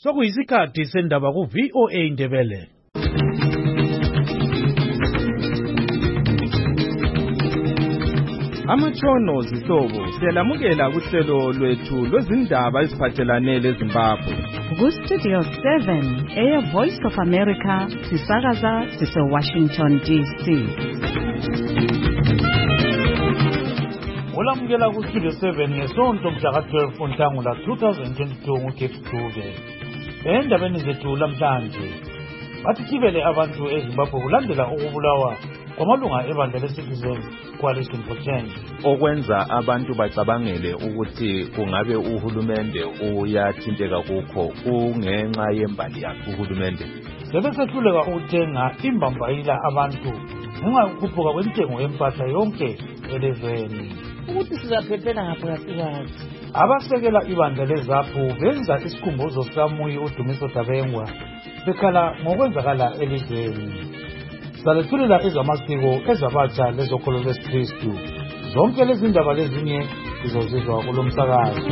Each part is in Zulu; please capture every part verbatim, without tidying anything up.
Sokuyisikhathi sendaba ku V O A Ndebele. Amatshono zihlobo siyalamukela kuhlelo lwethu lwezindaba eziphathelane leZimbabwe. Ku Studio seven, Air Voice of America, sisakaza sise Washington D C. Olamukela ku Studio seven ngesonto mhla twelve Ntangula twenty twenty-two nguKeith Dube. Endabeni zethu lamhlanje bathi kibele abantu eZimbabwe kulandela ukubulawa kwamalunga ebandla leCitizen Coalition for Change. Okwenza abantu bacabangele ukuthi kungabe uhulumende uyathinteka kukho kungenxa yembali yakhe uhulumende. Sebesehluleka ukuthenga imbambayila abantu ngenxa yokukhuphuka kwentengo yempahla yonke elizweni. Ukuthi sizaphephela ngapha kasikazi. Abasekela ibandla leZAPU benza isikhumbuzo sikaMuyi uDumiso Dabengwa bekhala ngokwenzakala elizweni. Salethulela ezamasiko ezabatsha lezokholo lwesikristu. Zonke lezi ndaba lezinye zizozizwa kulomsakazo.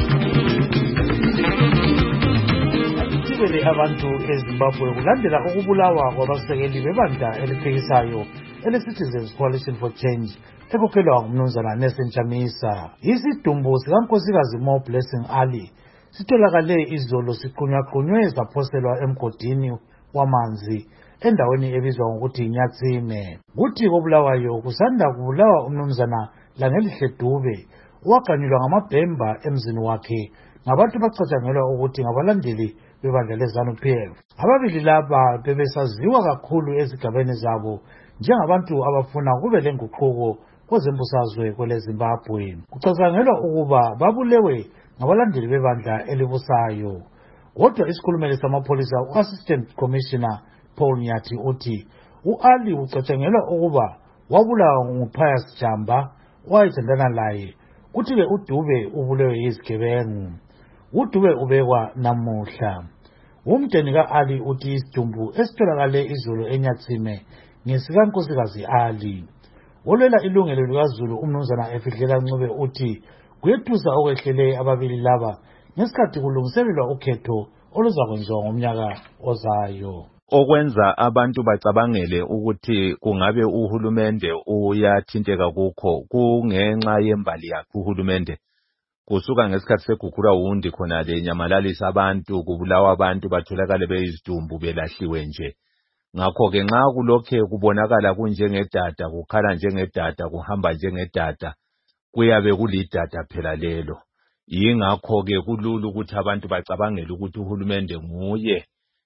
Kibele abantu eZimbabwe kulandela ukubulawa kwabasekeli bebandla eliphikisayo ele-Citizens Coalition for Change ekukhelwa ngumnumzana Nelson Chamisa. Isidumbu sikankosikazi Mo Blessing Ali sitholakale izolo siqunywaqunywe saphoselwa emgodini wamanzi endaweni ebizwa ngokuthi Nyatsime. Kuthi kobulawayo kusanda kubulawa umnumzana Langelihle Dube owaganyulwa ngamabhemba emzini wakhe ngabantu bacatshangelwa ukuthi ngabalandeli bebandla leZANU P F. Ababili laba bebesaziwa kakhulu ezigabeni zabo njengabantu abafuna kube lenguquko kwezembusazwe kweleZimbabwe. Kucatshangelwa ukuba babulewe ngabalandeli bebandla elibusayo. Kodwa isikhulumeli samapholisa u-Assistant Commissioner Paul Nyathi uthi u-Ali ucatshangelwa ukuba wabulawa nguPius Jamba owayethandana laye, kuthi-ke uDube ubulewe yizigebengu. uDube ubekwa namuhla. Umndeni ka-Ali uthi isidumbu esitholakale izolo eNyatsime ngesikankosikazi Ali. Olwela ilungelo likaZulu umnumzana Efihlela Ncube uthi kuyethusa okwehlele ababili laba ngesikhathi kulungiselelwa ukhetho oluzakwenziwa ngomnyaka ozayo. Okwenza abantu bacabangele ukuthi kungabe uhulumende uyathinteka kukho kungenxa yembali yakhe uhulumende. Kusuka ngesikhathi segugura wundi khona le nyamalalisa abantu kubulawa abantu batholakale beyizidumbu belahliwe nje. Ngakho ke nxa kulokhe kubonakala kunjengedada kukhala njengedada kuhamba njengedada kuyabe kulidada phela lelo. Yingakho ke kulula ukuthi abantu bacabangele ukuthi uhulumende nguye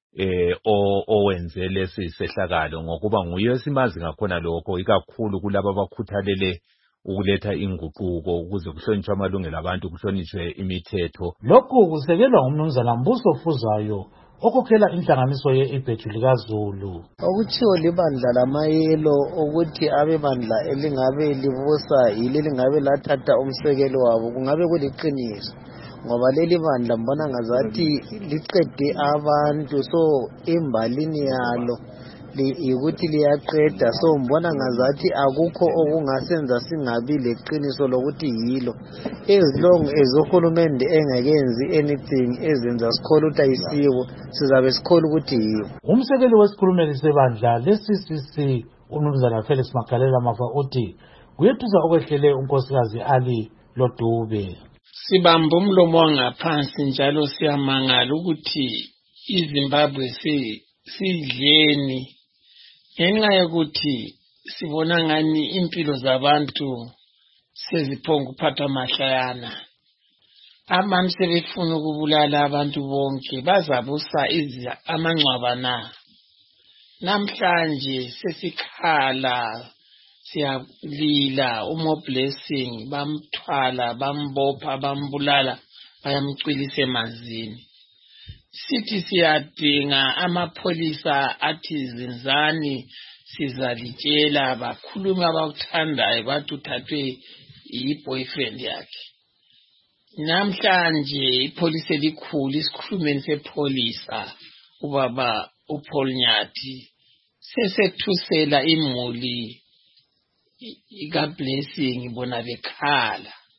eh owenze lesi sehlakalo ngokuba nguye esimazi ngakhona lokho ikakhulu kulabo abakhuthalele ukuletha inguquko ukuze kuhlonishwe amalungelo abantu kuhlonishwe imithetho. Lokhu kusekelwa ngumnumzana Mbuso Fuzayo okhokhela inhlanganiso ye-Ibheju likaZulu. Okuthiwo libandla lamayelo ukuthi abebandla elingabe libusa yile lingabe lathatha umsekelo wabo kungabe kuliqiniso ngoba leli bandla mbona ngazathi liqede abantu so imbalini yalo ukuthi liyaqeda so mbona ngazathi akukho okungasenza singabi leqiniso lokuthi yilo as long as uhulumende engakenzi anything ezenza sikhole ukuthi ayisiwo sizabe sikhole ukuthi yiyo. Umsekeli wesikhulumeli sebandla le-C C C umnumzana Felix Magalela Mafa uthi kuyethusa okwehlele unkosikazi Ali Lodube. Sibamba umlomo wangaphansi njalo siyamangala ukuthi iZimbabwe sidleni ngenxa yokuthi sibona ngani impilo zabantu seziphonga ukuphatha mahlayana. Abantu sebefuna ukubulala abantu bonke bazabusa amangcwaba na. Namhlanje sesikhala siyalila uMo Blessing bamthwala bambopha bambulala bayamcwilisa emanzini. Sithi siyadinga amapholisa athi zinzani sizalitshela bakhuluma abakuthandayo bathi uthathwe yi-boyfriend yakhe. Namhlanje ipolisi elikhulu isikhulumeni sepolisa ubaba uPaul Nyathi sesethusela imuli ikaBlessing bona bekhala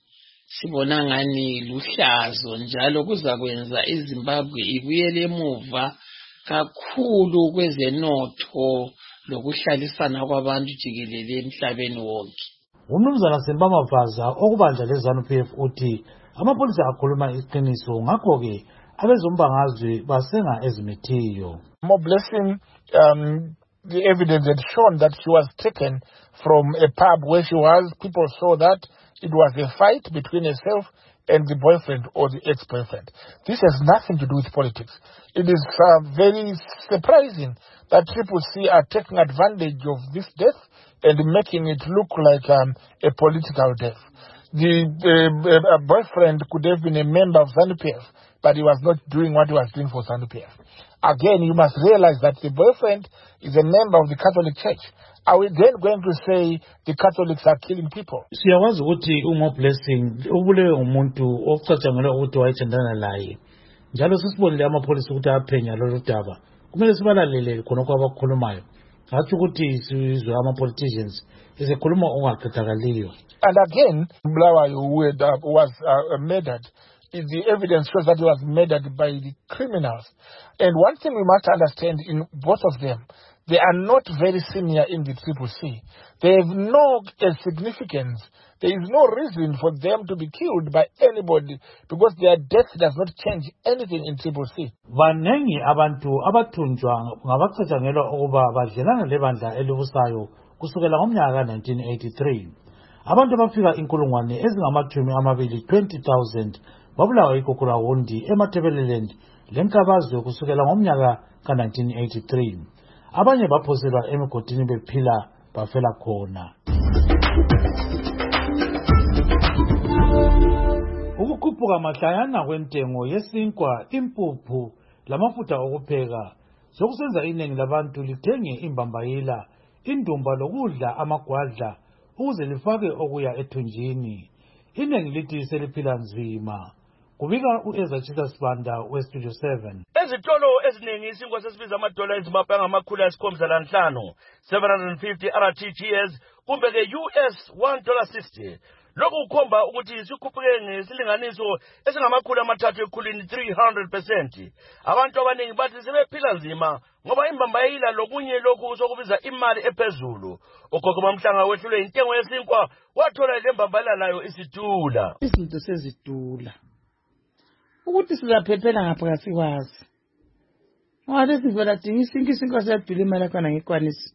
sibona ngani luhlazo njalo kuza kwenza iZimbabwe ibuyele emuva kakhulu kwezenotho lokuhlalisana kwabantu jikelele emhlabeni wonke. Umnumzana Semba Mavaza okubanja leZANU P F uthi amapolisa akhuluma iqiniso ngakho-ke abezombangazwe basenga ezimithiyo. More blessing, um, the evidence had shown that she was taken from a pub where she was. People saw that it was a fight between herself and the boyfriend or the ex-boyfriend. This has nothing to do with politics. It is uh, very surprising that Triple C are taking advantage of this death and making it look like um, a political death. The uh, uh, boyfriend could have been a member of ZANU P F, but he was not doing what he was doing for ZANU P F. Again, you must realize that the boyfriend is a member of the Catholic Church. Are we then going to say the Catholics are killing people? Siyawazi ukuthi uMo Blessing ubule umuntu ocatshangelwa ukuthi wayethandana laye. Njalo sisibonile amapolisa ukuthi aphenya lolu daba. Kumele sibalalele khona kwabakhulumayo. Hathi ukuthi sizwe ama-politicians esekhuluma ongaqedakaliyo. And again, Bulawayo who was uh, murdered, the evidence shows that he was murdered by the criminals. And one thing we must understand in both of them, they are not very senior in the Triple C. They have no uh, significance. There is no reason for them to be killed by anybody because their death does not change anything in Triple C. Banengi abantu abathunjwa ngabacatshangelwa ukuba badlelana lebandla elibusayo kusukela ngomnyaka nineteen eighty-three. Abantu abafika inkulungwane ezingamathumi amabili twenty thousand babulawa iKokurawundi eMatabeleland lenkabazwe kusukela ngomnyaka ka nineteen eighty-three. Abanye baphoselwa emigodini bephila bafela khona. Ukukhuphuka mahlayana kwentengo yesinkwa, impuphu lamafutha okupheka sokusenza iningi labantu lithenge imbambayila, indumba lokudla amagwadla ukuze lifake okuya ethunjini. Iningi lithi seliphila nzima. Kubika uEzachisa Sibanda weStudio seven. Ezitolo eziningi isinkwa sesibiza amadola eZimbabwe angamakhulu ayisikhombisa lanhlanu, seven hundred fifty R T G S kumbe ke U S one dollar sixty. Lokhu kukhomba ukuthi sikhuphuke ngesilinganiso esingamakhulu amathathu ekhulwini three hundred percent. Abantu abaningi bathi sebephila nzima ngoba imbambayila lokunye lokhu sokubiza imali ephezulu. Ugogo Mamhlanga wehlule intengo yesinkwa wathola le mbambayila layo isitula. Izinto sezitula. Ukuthi sizaphephela ngapha kasikwazi. Ngoba sivela dinga isinki isinkwa siyadula imali yakho ngekwanisi.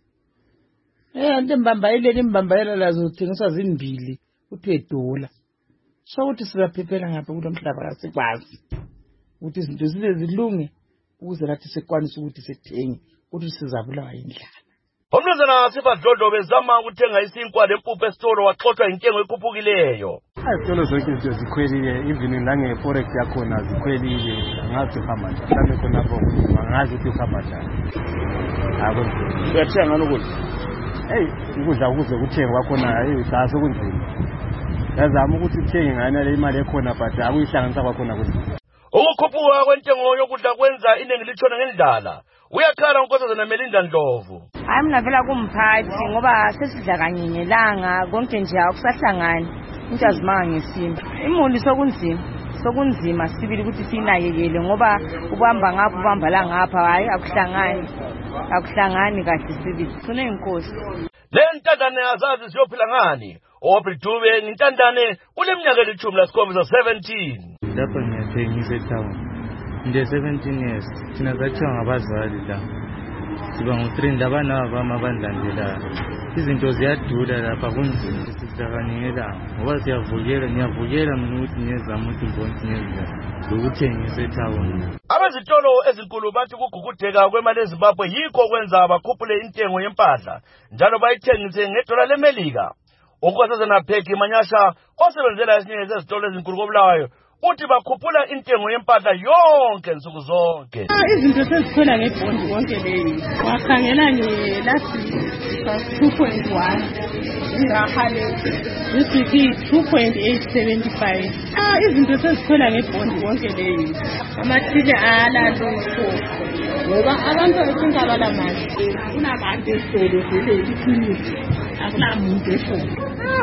Eh into mbambayile imbambayila lazo uthengiswa zimbili. Uthe dola. So ukuthi sizaphephela ngapha kulomhlaba kasikwazi. Ukuthi izinto zibe zilunge ukuze lathi sekwanisa ukuthi sithenge ukuthi sizabulawa indlala. Umnumzana Sifadlodlo bezama ukuthenga isinkwa lempuphu esitolo waxoxwa intengo ekhuphukileyo. Izitolo zonke izinto zikhwelile, even nange forex yakhona zikhwelile, ngathi uhamba njani khona lapho, angazi ukuthi uhamba njani. Akho uyathenga nokudla. Hey, ukudla ukuze kuthengwa khona hey saso kunzima. Yazama ukuthi uthenge ngani le imali ekhona but akuyihlanganisa kwakhona kunzima. Ukukhuphuka kwentengo yokudla kwenza iningi litshona ngendlala. Uyakhala uNkosazana Melinda Ndlovu. Hayi mina vela kumphathi ngoba sesidla kanye ngelanga konke nje akusahlangani. Into azimanga ngesimo. Imuli sokunzima, sokunzima sibili ukuthi sinakekele ngoba ubamba ngapha ubamba la ngapha hayi akuhlangani. Akuhlangani kahle sibili. Sine inkosi. Le ntandane azazi siyophila ngani? Obridube ngintandane kuleminyaka elithumi lasikhombisa seventeen. Lapha ngiyathengisa eTown. Nde seventeen years. Thina sathiwa ngabazali la. Siba ngo-three ndabana abami abandlandelayo. Izinto ziyadula lapha kunzima sidlakanyelela ngoba siyavukela ngiyavukela mina ukuthi ngiyezama ukuthi ngibonke ngezinto lokuthengisa eTown. Abezitolo ezinkulu bathi ukugugudeka kwemali eZimbabwe yikho kwenza abakhuphule intengo yempahla njalo bayithengise ngedola leMelika. Unkosazana Pheki Manyasha osebenzela esinye sezitolo ezinkulu koBulawayo uthi bakhuphula intengo yempahla yonke nsuku zonke. Izinto sezikhona ngebhondi konke leyi. Wakhangela nge last two point one. Ngahale usithi two point eight seven five. Ah izinto sezikhona ngebhondi konke leyi. Amathile ala lokho. Ngoba abantu bethinta abalamali. Kunabantu esitolo zile iqiniso. Akulamuntu esitolo.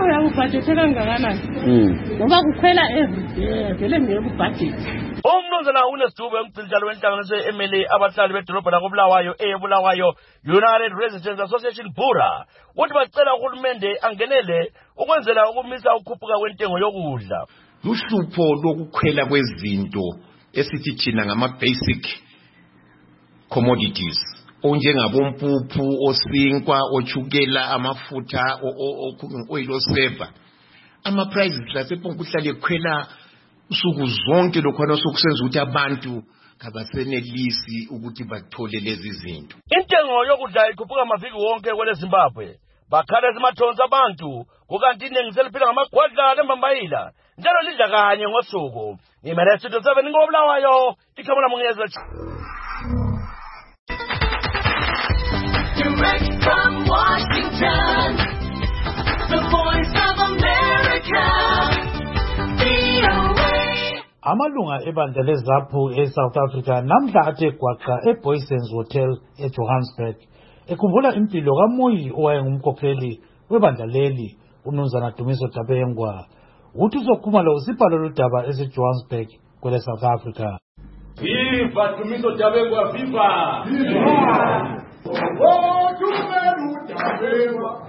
uyakubhajethe kangakanani ngoba kukhwela everyday vele ngeke kubhajethi. Umnumzana uNesidube umgcinjalo wenhlanganiso ye-M L A abahlali bedolobha lakobulawayo eyebulawayo United Residents Association Bura ukuthi bacela uhulumende angenele ukwenzela ukumisa ukukhuphuka kwentengo yokudla. Uhlupho lokukhwela kwezinto esithi thina ngama-basic commodities onjengabompuphu, osinkwa, ochukela, amafutha, oil oseva. Ama-prices lasePongo kuhlale ekhwela usuku zonke lokhona sokusenza ukuthi abantu kabasenelisi ukuthi bathole lezi zinto. Intengo yokudla ikhuphuka maviki wonke kwele Zimbabwe. Bakhala ezimathonsi abantu kukanti iningi seliphila ngamagwadla lembambayila njalo lidla kanye ngosuku. Ngimele Studio seven ngobulawayo ikhamera mungeza. Direct from Washington, the voice of America, V O A. Amalunga ebandla leZAPU eSouth Africa namhla athe gwaqa eBoysens Hotel eJohannesburg ekhumbula impilo kaMoyi owayengumkhokheli webandla leli uMnumzana Dumiso Dabengwa. Uthi uzokhumala usibhalo lodaba eseJohannesburg kwele South Africa. Viva Dumiso Dabengwa, viva! Viva! Oh, Dumiso Dabengwa!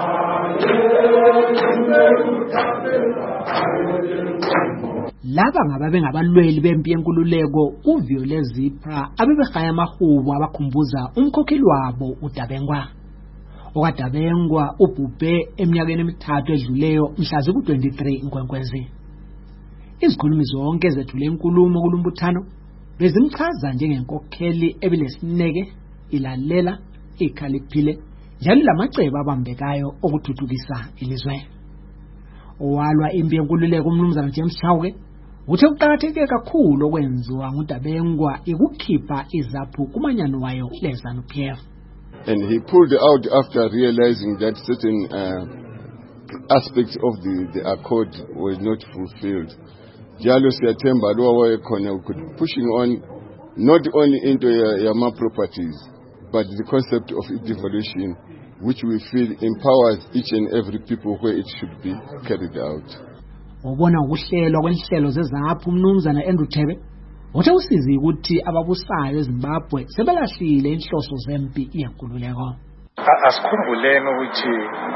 Laba ngababe ngabalweli bempi yenkululeko kuViole Zipra abebehaya amahubo abakhumbuza umkhokheli wabo uDabengwa. OkaDabengwa ubhubhe eminyakeni emithathu edluleyo mhla ziku-twenty-three Nkwenkwezi. Izikhulumi zonke zethule inkulumo kulumbuthano bezimchaza njengenkokheli ebilesineke, ilalela, ikhaliphile njalo lamacebo abambekayo okuthuthukisa ilizwe. Owalwa impi yenkululeko uMnumzana James Chauke uthe kuqakatheke kakhulu okwenziwa nguDabengwa ikukhipha iZAPU kumanyano wayo leZANU P F. And he pulled out after realizing that certain uh, aspects of the, the accord were not fulfilled. Jalo siyathemba lo wayekhona could pushing on not only into Yama properties, but the concept of devolution, which we feel empowers each and every people where it should be carried out. Ubona ukuhlelwa kwenhlelo zeZAPU uMnumzana Andrew Thebe uthe usizi ukuthi ababusayo eZimbabwe sebelahlile inhloso zempi yenkululeko. Asikhumbuleni ukuthi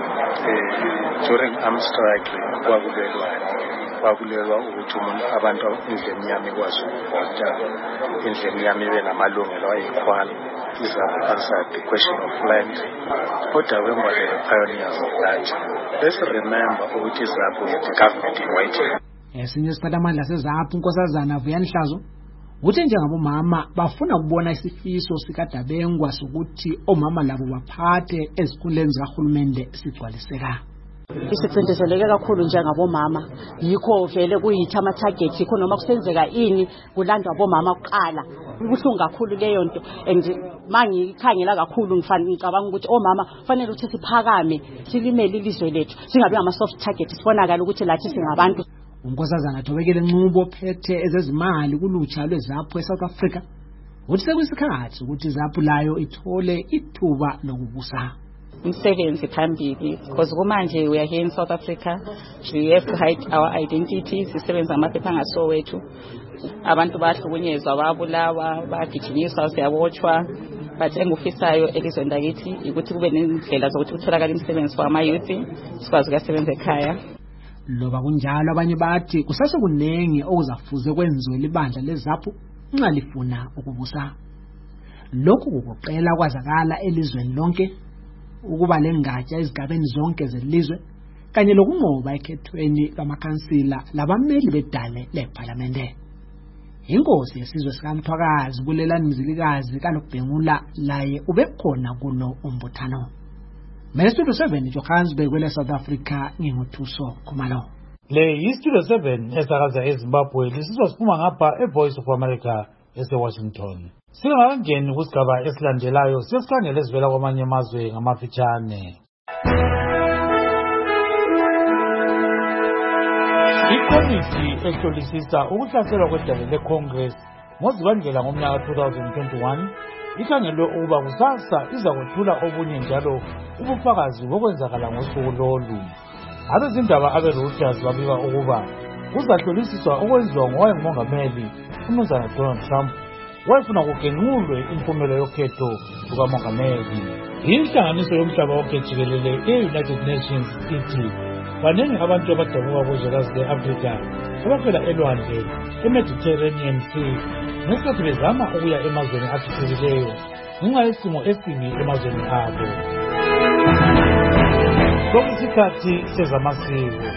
during armed strike kwakulelwa kwakulelwa ukuthi umuntu abantu indlela emnyama ikwazi ukuvota, indlela emnyama ibe namalungelo ayikhwala. iZAPU answered the question of land. ODabengwa were the pioneers of that. Let's remember ukuthi iZAPU is the government in waiting. Esinye isiphathamandla seZAPU uNkosazana Vuyani Hlazo uthe njengabomama bafuna ukubona isifiso sikaDabengwa sokuthi omama labo baphathe ezikhundleni zikahulumende sigcwaliseka. Isicindezeleke kakhulu njengabomama yikho vele kuyithi ama target yikho noma kusenzeka ini kulandwa abomama kuqala. Kubuhlungu kakhulu leyo nto and mangikhangela kakhulu ngicabanga ukuthi omama fanele ukuthi siphakame silimele ilizwe lethu singabe ngama soft target sibonakala ukuthi lathi singabantu. Unkosazana Thobekile Ncubo phethe ezezimali kulutsha lweZAPU eSouth Africa uthi sekuyisikhathi ukuthi iZAPU layo ithole ithuba lokubusa. Umsebenzi phambili because kumanje we are here in South Africa, we have to hide our identities. Sisebenza amaphepha angasowethu, abantu bahlukunyezwa, babulawa, bagijinyiswa, siyabotshwa. But engufisayo elizweni lakithi ukuthi kube nendlela zokuthi kutholakala imisebenzi for ama youth sikwazi ukusebenza ekhaya. Loba kunjalo abanye bathi kusase kunengi okuzafuze kwenziwe libandla leZAPU nxa lifuna ukubusa. Lokhu kugoqela kwazakala elizweni lonke ukuba lengatsha ezigabeni zonke zelizwe kanye lokunqoba ekhethweni lamakhansila labameli bedale leParliamente. Inkosi yesizwe sikaMthwakazi kulelani Mzilikazi kaNobhengula laye ubekhona kulo umbuthano. Studio seven Johannesburg kwele South Africa nginguthuso Khumalo. Le iStudio seven esakaza eZimbabwe lisizwa siphuma ngapha eVoice of America eseWashington. Singakangeni kusigaba esilandelayo sesikhangele ezivela kwamanye amazwe ngamafitshane. Ikomiti ehlolisisa ukuhlaselwa kwedale leCongress ngozibandlela ngomnyaka two thousand twenty-one ikhangelwe ukuba kusasa izakwethula obunye njalo ubufakazi bokwenzakala ngosuku lolu. abezindaba abe-Reuters babika ukuba kuzahlolisiswa okwenziwa ngowayengumongameli umnumzana Donald Trump wayefuna kugenqulwe impumela yokhetho lukamongameli. Inhlanganiso yomhlaba wonke jikelele e-United Nations ithi baningi abantu abadabuka kuzwekazi le-Afrika abafela elwandle e-Mediterranean Sea ngesikhathi bezama ukuya emazweni athuthukileyo ngenxa yesimo esibi emazweni abo. Sokuyisikhathi sezamasiko.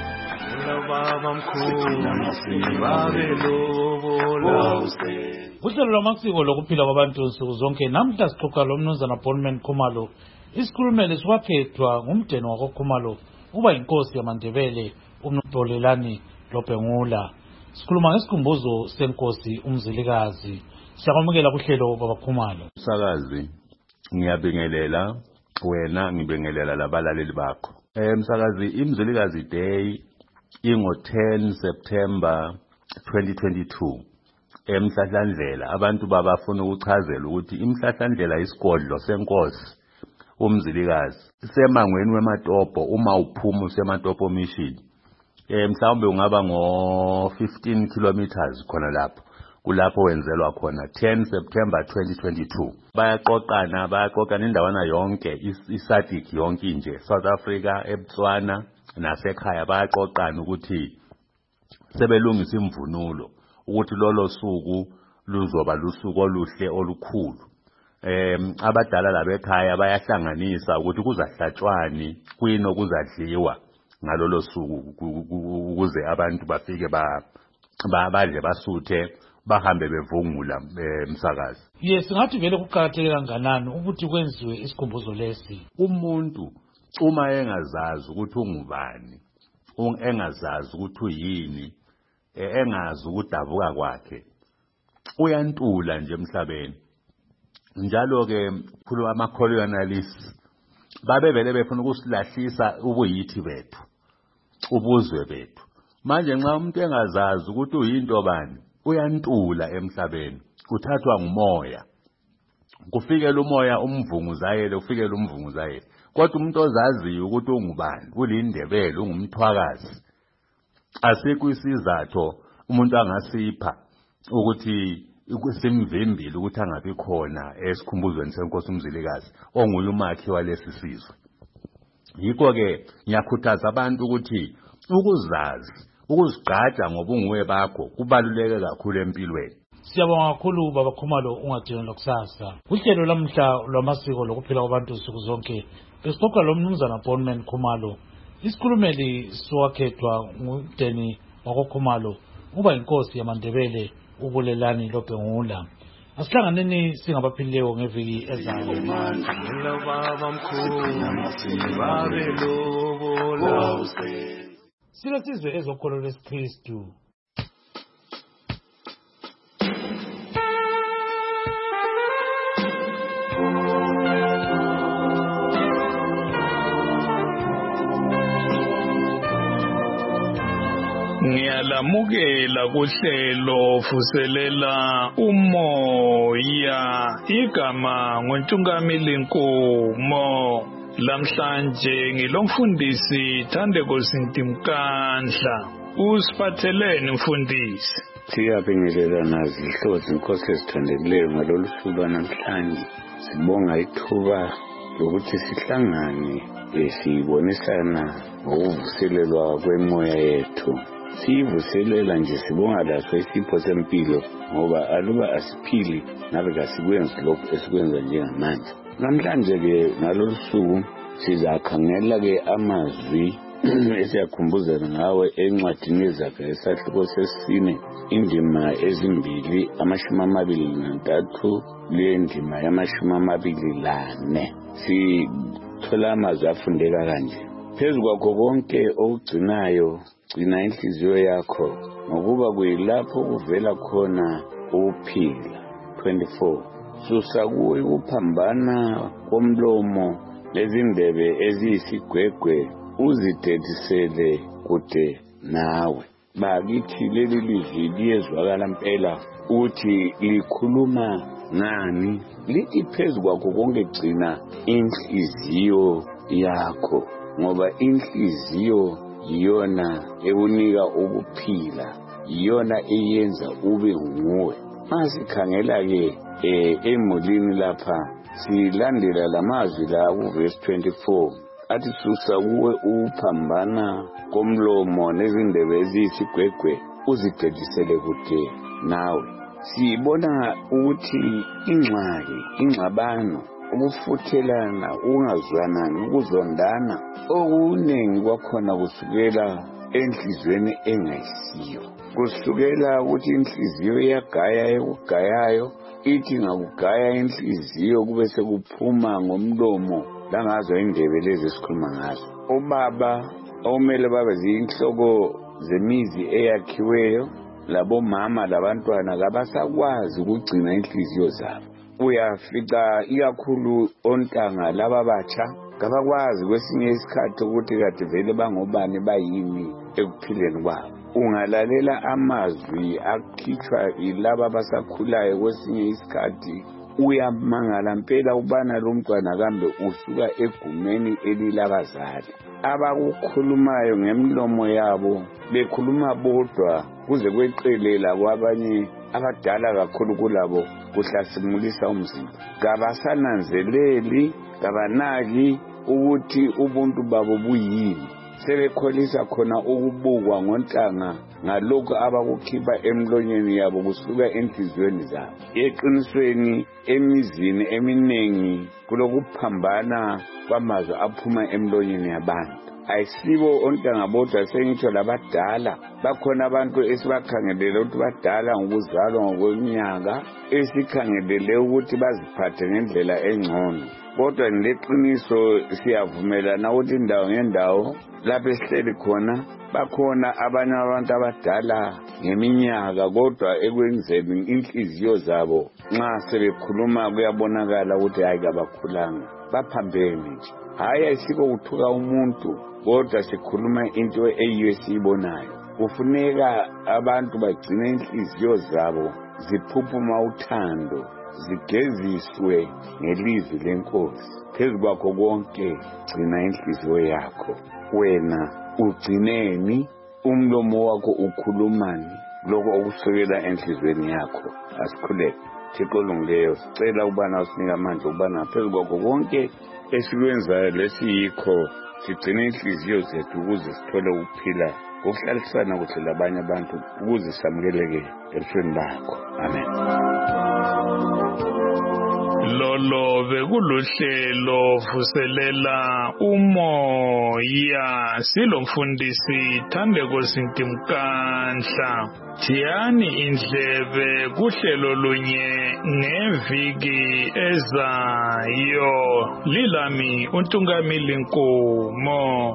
Kuhlelo lwamasiko lokuphila kwabantu nsuku zonke namhla sixoxa lomnumzana Bonman Khumalo, isikhulumeli siwakhethwa ngumdeni wakoKhumalo uba inkosi yamaNdebele uMntolelani Lobhengula. Sikhuluma ngesikhumbuzo senkosi uMzilikazi. Siyakwamukela kuhlelo baba Khumalo. Msakazi, ngiyabingelela wena, ngibingelela labalaleli bakho. Eh msakazi, iMzilikazi Day ingo ten September twenty twenty-two. Emhlahlandlela abantu babafuna ukuchazela ukuthi imhlahlandlela isigodlo senkosi uMzilikazi semangweni weMatopo. Uma uphuma useMatopo mission eh mhlawumbe ungaba ngo fifteen kilometers khona lapho, kulapho wenzelwa khona ten September twenty twenty-two. Bayaqoqana bayaqoqana indawana yonke iSADC yonke nje, South Africa, eBotswana nasekhaya bayaqoqana ukuthi sebelungisa imvunulo ukuthi lolo suku luzoba lusuku oluhle olukhulu. Em abadala labekhaya bayahlanganisa ukuthi kuzahlatshwani kuyino kuzadliwa ngalolo suku ukuze abantu bafike ba badle basuthe bahambe bevungula emsakazi. Yes, ngathi vele kuqhakatheke kanganani ukuthi kwenziwe isikhumbuzo lesi. Umuntu uma engazazi ukuthi ungubani, engazazi ukuthi uyini, engazi ukudabuka kwakhe, uyantula nje emhlabeni. Njalo ke khuluma ama-colonialists babevele befuna ukusilahlisa ubuyithi bethu, ubuzwe bethu. Manje nxa umuntu engazazi ukuthi uyinto bani, uyantula emhlabeni, kuthathwa ngumoya, kufikela umoya umvunguzayele, kufikela umvunguzayele. Kodwa umuntu ozaziyo ukuthi ungubani, ulindebele, ungumthwakazi, asikho isizatho umuntu angasipha ukuthi simvimbile ukuthi angabi khona esikhumbuzweni senkosi uMzilikazi onguye umakhi walesi sizwe. Yikho ke ngiyakhuthaza abantu ukuthi ukuzazi, ukuzigqaja ngobunguwe bakho kubaluleke kakhulu empilweni. Siyabonga kakhulu baba Khumalo, ungadini lokusasa. Kuhlelo lamhla lwamasiko lokuphila kwabantu nsuku zonke besixoxa lomnumzana Bonman Khumalo, isikhulumeli siwakhethwa ngumdeni wakoKhumalo uba inkosi yamaNdebele uBulelani Lobhengula. Asihlanganeni singabaphilileyo ngeviki ezayo. Silesizwe ezokholo lesiKristu. Ngiyalamukela kuhlelo vuselela umoya, igama ngoNtungamili Nkomo. Lamhlanje ngilomfundisi Thandeko Sintimkandla. Usiphatheleni mfundisi? Siyabingelela nazi ihlozi inkosi esithandekileyo ngalolu suku namhlanje. Sibonga ithuba lokuthi sihlangane sibonisana ngokuvuselelwa kwemoya yethu. Siyivuselela nje sibonga laso isipho sempilo ngoba aluba asiphili nabe kasikwenzi lokho esikwenza njengamanje. Namhlanje ke ngalolu suku sizakhangela ke amazwi esiyakhumbuzana ngawe encwadini zakhe esahluko sesine indima ezimbili amashumi amabili nantathu le ndima yamashumi amabili lane. Sithola amazwi afundeka kanje: phezu kwakho konke okugcinayo gcina inhliziyo yakho ngokuba kuyilapho kuvela khona ukuphila. twenty-four Susa kuwe ukuphambana komlomo lezindebe eziyisigwegwe uzidedisele kude nawe. Bakithi leli lizwi liyezwakala impela uthi likhuluma ngani? Lithi phezu kwakho konke gcina inhliziyo yakho ngoba inhliziyo iyona ekunika ukuphila, iyona eyenza ube nguwe. Masikhangela ke eh emulini lapha silandela lamazwi la ku verse twenty-four athi susa kuwe uphambana komlomo nezindebe eziyisigwegwe uzidedisele kude nawe. Sibona ukuthi ingxaki ingxabano ukufuthelana ungazwanani ukuzondana okuningi kwakhona kusukela enhlizweni engayisiyo, kusukela ukuthi inhliziyo iyagaya ekugayayo ithi ngakugaya inhliziyo kube sekuphuma ngomlomo langazo indebe lezi esikhuluma ngazo. Obaba omele babe zinhloko zemizi eyakhiweyo, labo mama labantwana kabasakwazi ukugcina inhliziyo zabo. Uyafica ikakhulu ontanga laba batsha kabakwazi kwesinye isikhathi ukuthi kade vele bangobani bayini ekuphileni kwabo. Ungalalela amazwi akhitshwa ilaba basakhulayo kwesinye isikhathi uyamangala mpela ubana lo mntwana kambe usuka egumeni elilabazali. Abakukhulumayo ngemlomo yabo bekhuluma bodwa kuze kweqelela kwabanye abadala kakhulu kulabo kuhlasimulisa umzimba. Kabasananzeleli, kabanaki ukuthi ubuntu babo buyini. Sebekholisa khona ukubukwa ngontanga ngalokho abakukhipha emlonyeni yabo kusuka enhliziyweni zabo. Eqinisweni emizini eminengi kulokuphambana kwamazwi aphuma emlonyeni yabantu. Ayisibo ontanga bodwa sengitsho labadala. Bakhona abantu esibakhangelele ukuthi badala ngokuzalwa ngokweminyaka, esikhangelele ukuthi baziphathe ngendlela engcono. Kodwa ngeqiniso siyavumelana ukuthi indawo ngendawo lapho esihleli khona bakhona abanye abantu abadala ngeminyaka, kodwa ekwenzeni inhliziyo zabo nxa sebekhuluma kuyabonakala ukuthi hayi kabakhulanga, baphambene nje. Hayi ayisiko kuthuka umuntu, kodwa sikhuluma into eyiyo esiyibonayo. Kufuneka abantu bagcine inhliziyo zabo ziphuphuma uthando, zigeziswe ngelizwi lenkosi. Phezu kwakho konke gcina inhliziyo yakho. Wena ugcineni, umlomo wakho ukhulumani lokho okusukela enhlizweni yakho. Asikhuleke. Thixo olungileyo, sicela ubana usinika amandla ubana phezu kwakho konke esikwenzayo lesiyikho sigcine inhliziyo zethu ukuze sithole ukuphila ngokuhlalisana kuhle labanye abantu ukuze samukeleke ebusweni bakho. Amen. Lolo bekuluhlelo vuselela umoya silomfundisi Thandeko Sintimkanhla. Thiyani indlebe kuhlelo lunye ngeviki ezayo. Lilami uNtungamili Nkomo.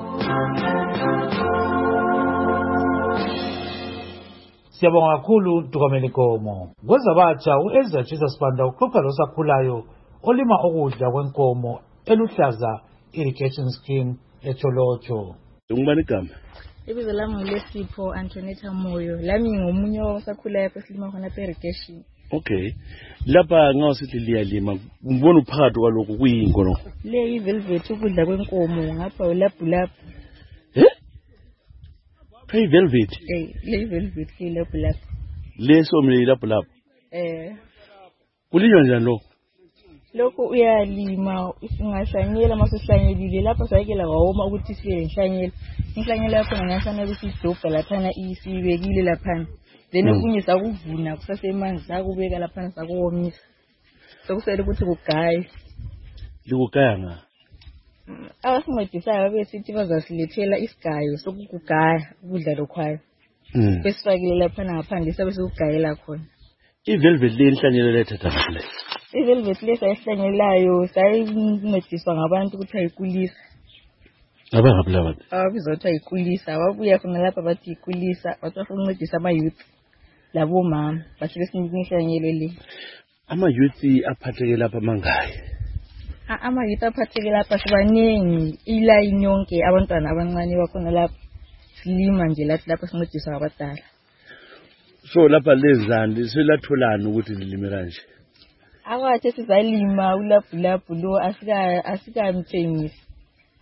Siyabonga kakhulu Ntungamili Nkomo. Kwezabatsha uEzra Jesus Banda uxoxa losakhulayo olima ukudla kwenkomo eluhlaza irrigation scheme eTsholotsho. Ngubani igama? Ibizo lami ngilesipho Antonetta Moyo. Lami ngomunye wabasakhulayo esilima khona irrigation. Okay. Lapha ngawusithi liyalima, ngibona uphakathi kwalokho kuyingono. Le ivelvet ukudla kwenkomo ngapha ulabhulaphu. Eh? Hey velvet. Eh, le velvet ke labhulaphu. Leso mle labhulaphu. Eh. Kulinywa njani lo? Lokho uyalima usingahlanyela masuhlanyelile lapha sayekela wawoma ukuthi siye enhlanyela. Inhlanyela yakho ngasana kusidobha laphana isibekile laphana. Then okunye sakuvuna kusasemanzi sakubeka laphana sakuwomisa. Sokusele ukuthi kugaye. Likugaya nga. Abasincedisayo besithi bazasilethela isigayo sokugaya ukudla lokhwayo. Mm. Besifakile laphana ngaphandle sabe sikugayela khona. Ivelvet le inhlanyelo lethatha ngale. Ivelvet le sayihlanyelayo sayincediswa ngabantu ukuthi ayikulisa. Abangaphi abantu? Ababizothi ayikulisa, ababuya khona lapha bathi ikulisa, bathatha ukuncedisa ama youth labo mama, bathi besingihlanyelo le. Ama youth aphatheke lapha mangaki? Ama youth aphatheke lapha sibaningi, iline yonke abantwana abancane bakhona lapha. Silima nje lathi lapha sincediswa abadala. So lapha lezandi selatholana ukuthi lilime kanje. Akwathi sizalima ulabhulabhu lo asika asikamthengisi.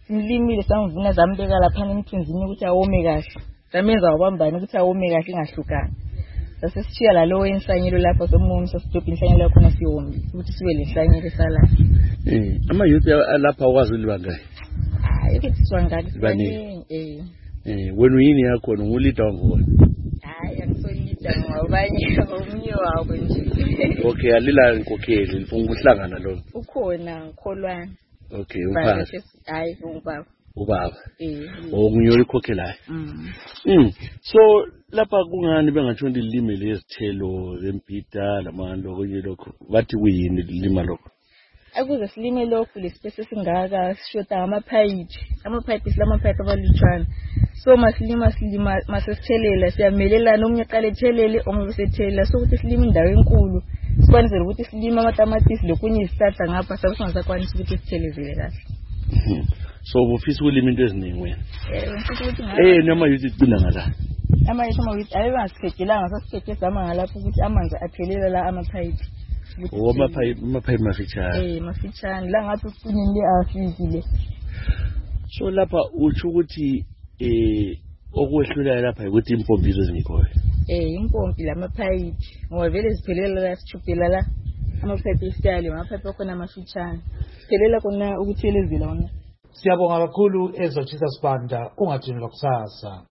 simlimile samvuna zambeka lapha emthunzini ukuthi awome kahle samenza wabambani ukuthi awome kahle ingahlukani sasishiya la lowo ensanyelo lapha somumsa sidobha inhlanyelo yakhona siyomi ukuthi sibe lenhlanyelo esala eh ama youth lapha ukwazi ulibanga hayi ukuthiswa ngani bani eh eh wena yini yakho ngulida ngona hayi angisolida ngabanye omnye wabo nje okay alila inkokheli ngifuna ukuhlangana lo ukhona ngikholwana okay umphathi hayi ubaba ubaba eh okunyola ikhokhelayo mm mm so lapha kungani bengatshondi lime lezithelo zempita lamando konye lokho bathi kuyini lima lokho akuze silime lokho lespace singaka sishota amaphayiji amaphayiji silamaphayiji abalutshwana so masilima silima masesithelela siyamelelana omnye qale ethelele omnye besethelela so ukuthi silima indawo enkulu sikwanise ukuthi silima amatamatisi lokunye isithatha ngapha sakusingakwanisa ukuthi sithelezele kahle so bufisa ulima into eziningi wena eh ngifisa ukuthi eh noma yuthi icina ngala ama yisho ukuthi ayibangasikhejelanga sasikhetje zama ngalapho ukuthi amanzi aphelela la amaphayiji Oma pai ma pai mafitshane. Eh mafitshane la ngathi ufunile afikile. So lapha uthi ukuthi eh okwehlula lapha ukuthi impompi ezingikho. Eh impompi lamaphayiji ngoba vele ziphelela la sichupela la amaphayiji isitali amaphayiji akhona mafitshane. Siphelela kona ukuthelezela wona. Siyabonga kakhulu ezochisa sibanda ungathini kusasa.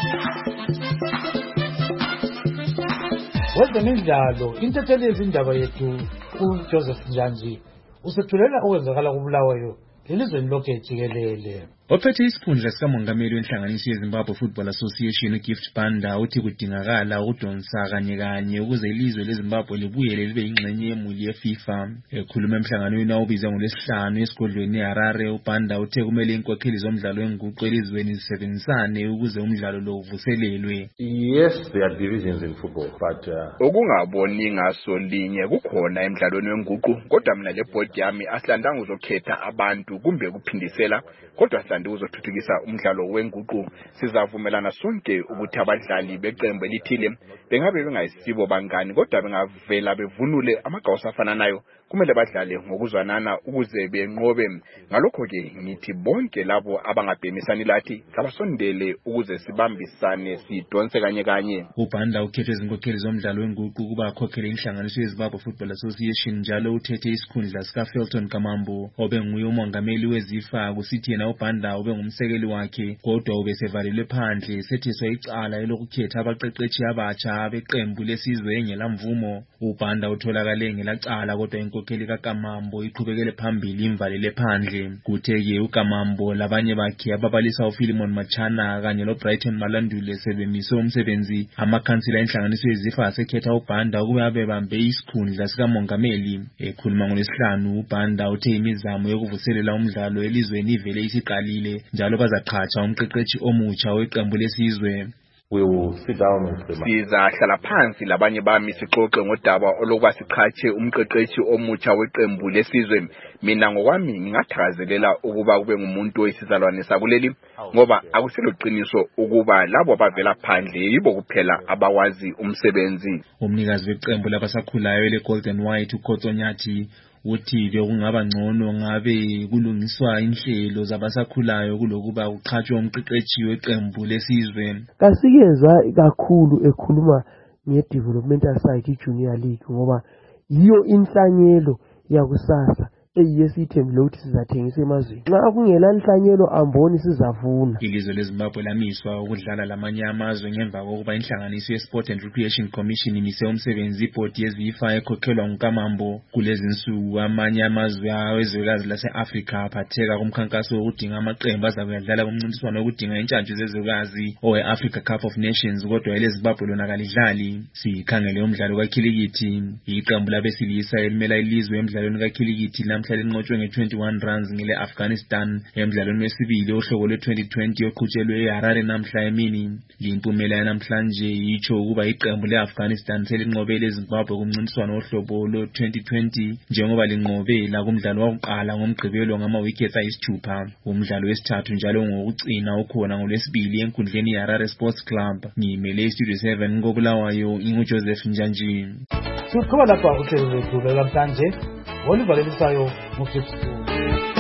Wezemidlalo intatheli yezindaba yethu uJoseph Njanji usethulela okwenzakala kuBulawayo lelizweni lonke jikelele. Ophethe isikhundla sikamongameli wenhlanganiso yeZimbabwe Football Association uGift Banda uthi kudingakala ukudonsa kanye kanye ukuze ilizwe leZimbabwe libuyele libe ingxenye yemuli yeFIFA. Ekhuluma emhlanganweni awubiza ngolesihlanu esigodlweni eHarare, uBanda uthe kumele inkokheli zomdlalo wenguqu elizweni zisebenzisane ukuze umdlalo lo uvuselelwe. Yes, there are divisions in football, but uh, okungaboni ngaso linye kukhona emdlalweni wenguqu, kodwa mina le board yami aslandanga uzokhetha abantu kumbe kuphindisela, kodwa uzothuthukisa umdlalo wenguqu. Sizavumelana sonke ukuthi abadlali beqembu elithile bengabe bengayisibo bangani, kodwa bengavela bevunule amagawusa afana nayo kumele badlale ngokuzwanana ukuze benqobe. Ngalokho ke ngithi bonke labo abangabhemisani lathi kabasondele ukuze sibambisane sidonse kanye kanye. uBanda ukhethe izinkokheli zomdlalo wenguqu kuba akhokhele inhlanganiso yeZimbabwe Football Association, njalo uthethe isikhundla sika Felton Kamambo obenguye umongameli weZIFA, kusithi yena uBanda ube ngumsekeli wakhe, kodwa ubesevalelwe phandle sethiswa icala elokukhetha abaqeqeshi abatsha beqembu lesizwe engelamvumo. uBanda utholakale ngelacala, kodwa inkokheli kaKamambo iqhubekele phambili imvalele phandle. Kuthe-ke uKamambo labanye bakhe ababalisa uPhilemon Machana kanye loBrighton Malandule sebemise umsebenzi, amakhansila enhlanganiso yeZIFA asekhetha uBanda ukuba abebambe isikhundla sikamongameli. Ekhuluma ngolesihlanu, uBanda uthe imizamo yokuvuselela umdlalo elizweni ivele isiqalile, njalo bazaqhatsha umqeqeshi omutsha weqembu lesizwe. We will sit down and say, sizahlala phansi labanye bami sixoxe ngodaba olokuba siqhatshe umqeqeshi omutsha weqembu lesizwe. Mina ngokwami ngingathakazelela ukuba kube ngumuntu oyisizalwane sakuleli, ngoba akusilo qiniso ukuba labo abavela phandle yibo kuphela abawazi umsebenzi. Umnikazi weqembu labasakhulayo leGolden White uKhotsonyathi uthi bekungaba ngcono ngabe kulungiswa inhlelo zabasakhulayo kulokuba kuqhatshwe umqeqeshi weqembu lesizwe. Kasikezwa kakhulu ekhuluma ngedevelopmental side iJunior League ngoba yiyo inhlanyelo yakusasa eyesithembile ukuthi sizathengisa emazweni. Nxa kungela inhlanyelo amboni sizavuna. Ilizwe leZimbabwe lamiswa ukudlala lamanye amazwe ngemva kokuba inhlanganiso yeSport and Recreation Commission imise umsebenzi ibhodi yeZIFA ekhokhelwa nguKamambo. Kulezi nsuku amanye amazwe awezwekazi lase-Afrika aphatheka kumkhankaso wokudinga amaqembu azakudlala kumncintiswano wokudinga intshantshu zezwekazi owe-Africa Cup of Nations, kodwa eleZimbabwe lona kalidlali. Sikhangele umdlalo kakhilikithi, iqembu labesilisa elimela ilizwe emdlalweni kakhilikithi namhla linqotshwe nge-twenty-one runs ngele Afghanistan emdlalweni wesibili ohlobo lwe-twenty twenty oqhutshelwe eHarare namhla emini. Limpumela yanamhlanje yitsho ukuba iqembu le-Afghanistan selinqobele eZimbabwe kumncintiswano ohlobo lwe-twenty twenty njengoba linqobela kumdlalo wakuqala ngomgqibelo ngama-wickets ayisithupha. Umdlalo wesithathu njalo ngokucina ukhona ngolwesibili enkundleni yeHarare Sports Club. Ngimele iStudio seven ngoBulawayo, inguJoseph Njanji. Siqhubeka lapha uhlelo lwethu namhlanje. Olivalelisayo ngufifty.